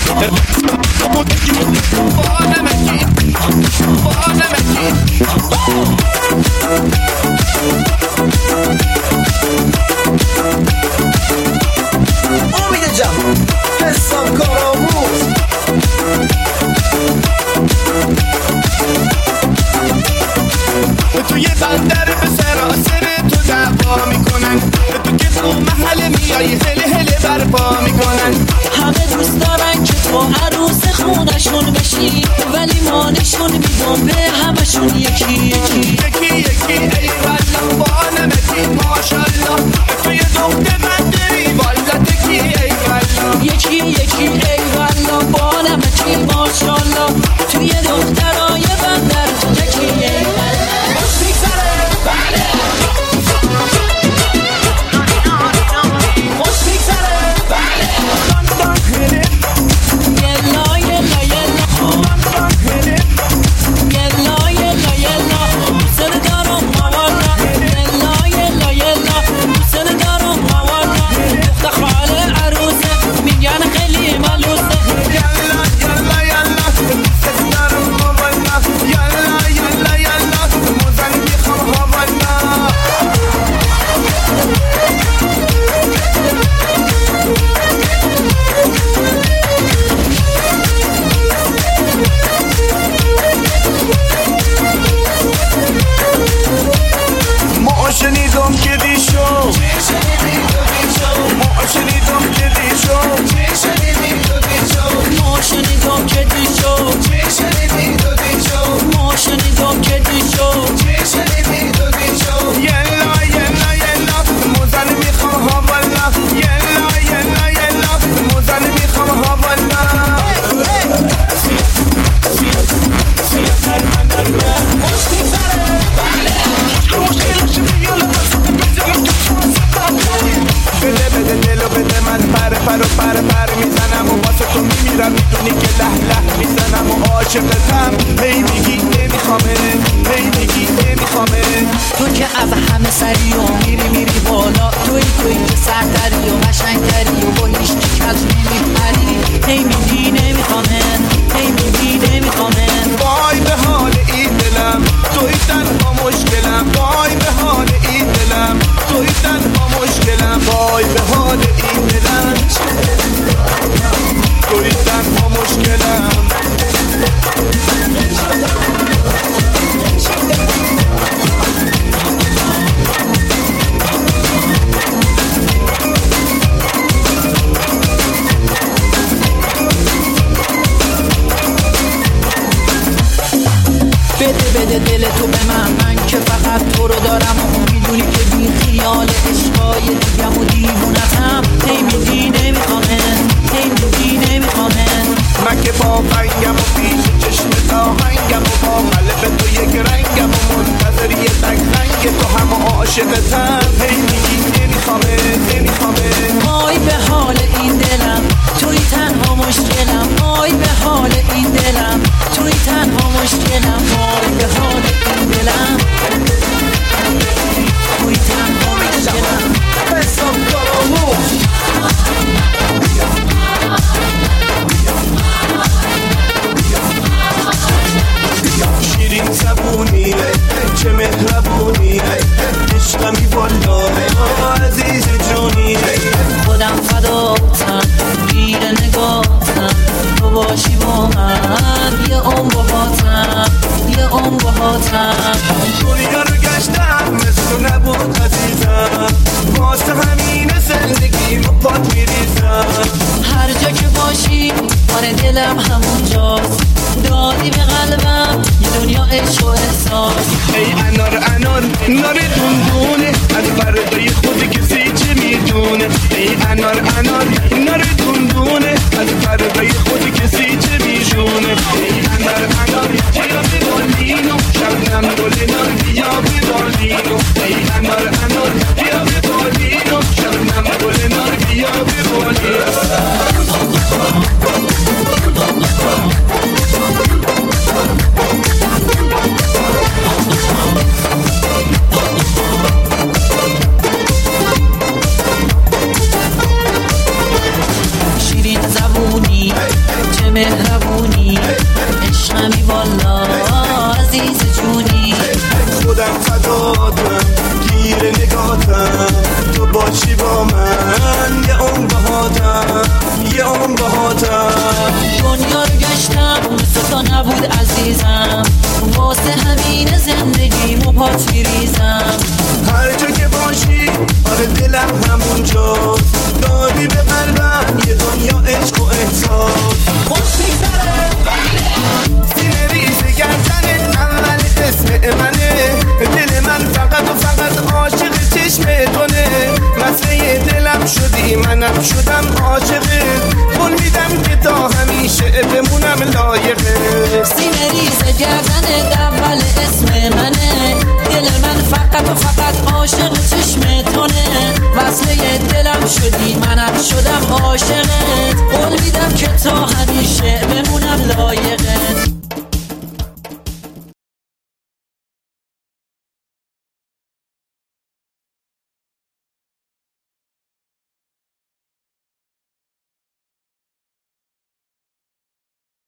امید جمع حساب کارآموز توی بندر به سراسر تو دعوا میکنن، تو که تو محل میای هله هله برپا میکنن. همه دوست دارن که تو عروس خونشون بشی، ولی ما نشون میدم به همشون یکی یکی یکی یکی. ای والله با نمکی ماشالله، توی دخت بندری والا تکی. ای والله یکی یکی ای والله با نمکی ماشالله، توی دخترای بندر تو یکی ای والله. پر میزنم و واسه تو میمیرم، میدونی که له له میزنم و عاشقتم. هی میگی نمیخوامه، هی میگی نمیخوامه. تو که از همه سری و میری بالا، توی که سردری و قشنگتری و با هیچ کی کج نمیپری. هی میگی نمیخوامه، هی میگی نمیخوامه. وای به حال این دلم، توی تنها مشکلم. وای به حال این دلم، توی تنها مشکلم. وای به حال این دلم، توی تنها مشکلم. بده دل تو به من که فقط تو رو دارم و میدونی که بی خیال عشقای دیگم و دیوونتم. هی میگی نمیخوامه، هی میگی نمیخوامه. من که با رنگم و پیش چشم آهنگم و با قلب تو یک رنگم و منتظر یه تک رنگ تو هم و عاشقتم. هی میگی نمیخوامه، نمیخوامه. آی به حال این دلم، توی تنها مشکلم. آی به حال این دلم، توی تنها مشکلم. آی به حال این دلم، توی تنها مشکلم. حساب کارآموز شیرین زبونی چه مهربونی، عشقمی والا عزیز جونی. خودم فداتم، گیر نگاتم، تو باشی با من یه عمر باهاتم، یه عمر باهاتم. دنیا رو گشتم مثل نبود عزیزم، واسه همین زندگی رو پات میریزم. هر جا که باشی آره دلم همونجاست، دادی به قلبم یه دنیا عشق و احساس. ای انار انار نار دندونه، از فردای خودی کسی چه میدونه. ای انار انار نار دندونه، از فردای خودی کسی چه میدونه. ای انار انار بیا به بالینو، شبنم گل نار بیا به بالینو. ای انار انار بیا به بالینو، شبنم گل نار بیا به بالینو. دلم همونجا دادی به قلبم یه دنیا عشق و احساس خوش میگذره سینه ریز گردنت اول اسم منه دل من فقط و فقط عاشق چشم تونه مسئله دلم شدی منم شدم عاشقه قول میدم که تا همیشه بمونم لایقه سینه ریز گردن اول اسم منه دل من فقط و فقط عاشق چشم تونه وصله دلم شدی منم شدم عاشقت قول میدم که تا همیشه بمونم لایقه